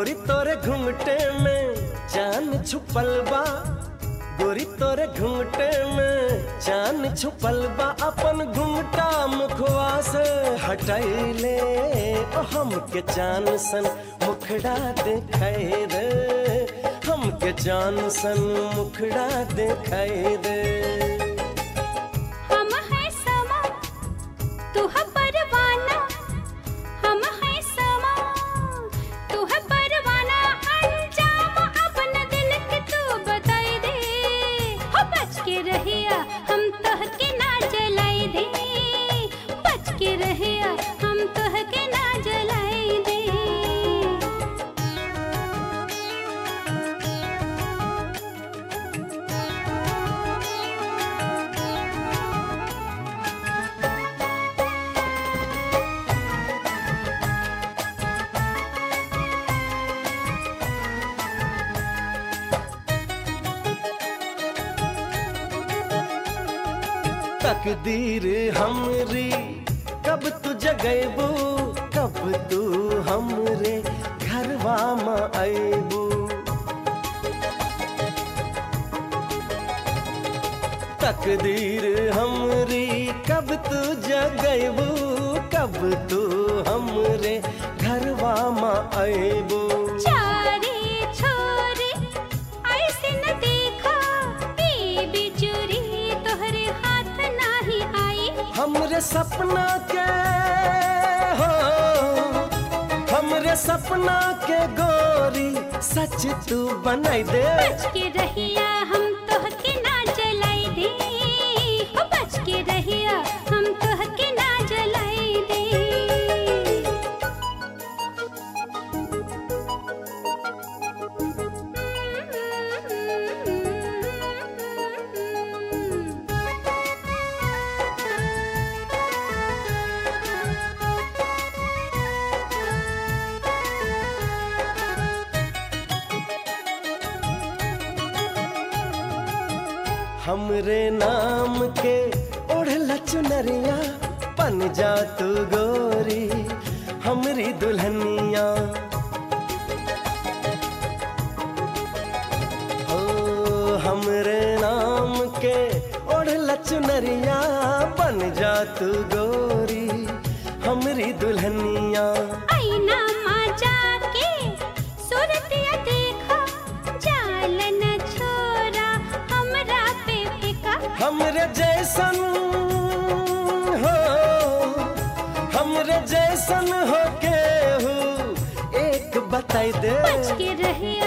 गोरी तोरे घूंघटे में जान छुपल बा, गोरी तोरे घूंघटे में जान छुपल बा। अपन घूंघटा मुखवा से हटैले हमके जान सन मुखड़ा दिखाई दे, हमके जान सन मुखड़ा दिखाई दे। हम है समा तू है परवाना, हम है समा तू है परवाना। अंजाम अपना दिल के तू बताई दे, हो बच के रहिया हम तोहके ना जलाई दे, बच के रहिया हम तोहके ना जलाई दे। तकदीर हमरी कब तू जगैबू, कब तू हमरे घरवा में आइबू। तकदीर हमरी कब तू जगैबू, कब तू हमरे घरवा में आइबू। चारे छोरे ऐसे न देखा, ई बिजुरी तोहरे हाथ नाही आई। हमरे सपना के हो, हमरे सपना के गोरी सच तू बनाई दे। बच के रहिया हम तोहके ना जलाई दे, हो बच के रहिया हम तोहके ना जलाई दे। हमरे नाम के ओढ़ला चुनरिया बन जा तू गोरी हमरी दुल्हनिया। हो हमरे नाम के ओढ़ला चुनरिया बन जा तू गोरी हमरी दुल्हनिया। आईना मा जाके सूरतिया देखा, जाल न छोरा हमरा पे फेंका। हमरे जैसन हो, हमरे जैसन हो के हो एक बताई दे। बच के रहिया